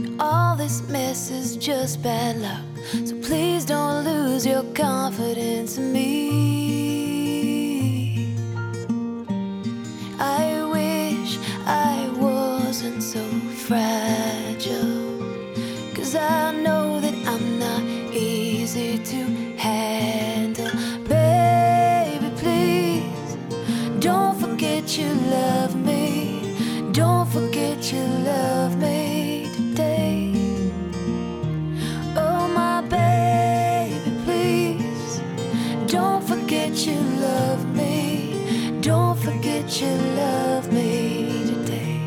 All this mess is just bad luck, so please don't lose your confidence in me. I wish I wasn't so fragile, 'cause I know that I'm not easy to handle. Baby, please, don't forget you love me. Don't forget you love me today. Oh, my baby, please, don't forget you love me. Don't forget you love me today.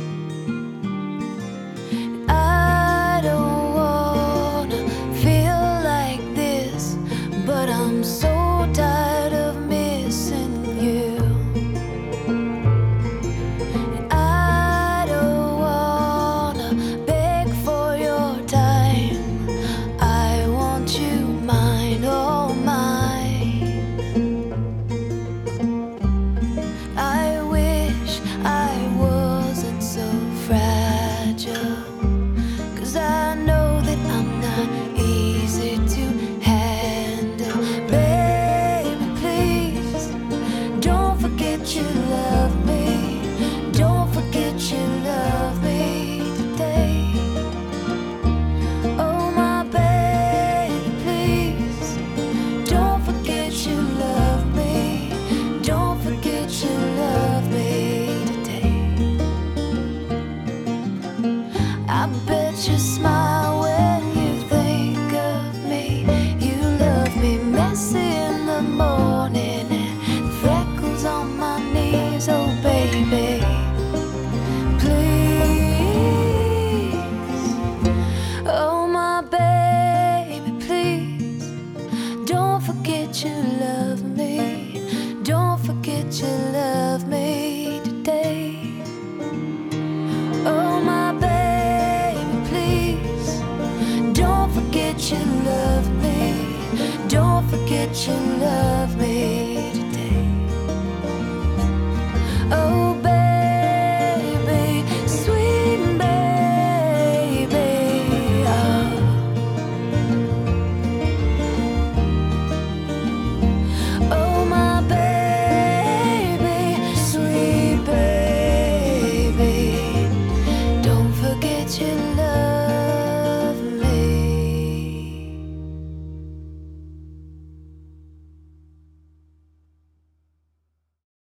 I don't wanna feel like this, but I'm so tired of missing you. I don't wanna beg for your time. I want you mine, oh mine. I wish I wasn't so fragile, 'cause I know that I'm not easy to handle. Baby, please, don't forget you love me. Don't forget you love me today. Oh, my baby, please, don't forget you love me. Don't forget you love me today. I bet you smile